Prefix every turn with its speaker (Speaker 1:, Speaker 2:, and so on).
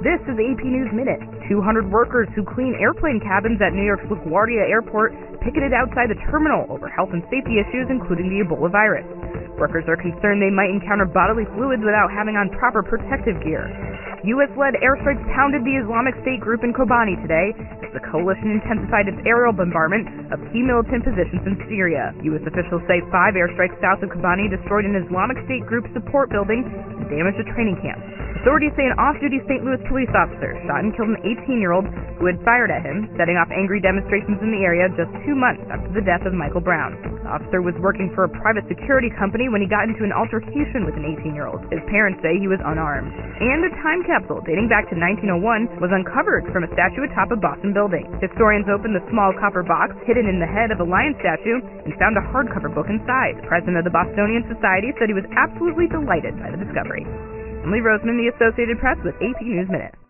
Speaker 1: This is AP News Minute. 200 workers who clean airplane cabins at New York's LaGuardia Airport picketed outside the terminal over health and safety issues, including the Ebola virus. Workers are concerned they might encounter bodily fluids without having on proper protective gear. U.S.-led airstrikes pounded the Islamic State group in Kobani today as the coalition intensified its aerial bombardment of key militant positions in Syria. U.S. officials say 5 airstrikes south of Kobani destroyed an Islamic State group support building and damaged a training camp. Authorities say an off-duty St. Louis police officer shot and killed an 18-year-old who had fired at him, setting off angry demonstrations in the area just 2 months after the death of Michael Brown. The officer was working for a private security company when he got into an altercation with an 18-year-old. His parents say he was unarmed. And a time capsule dating back to 1901 was uncovered from a statue atop a Boston building. Historians opened the small copper box hidden in the head of a lion statue and found a hardcover book inside. The president of the Bostonian Society said he was absolutely delighted by the discovery. Emily Roseman, The Associated Press, with AP News Minute.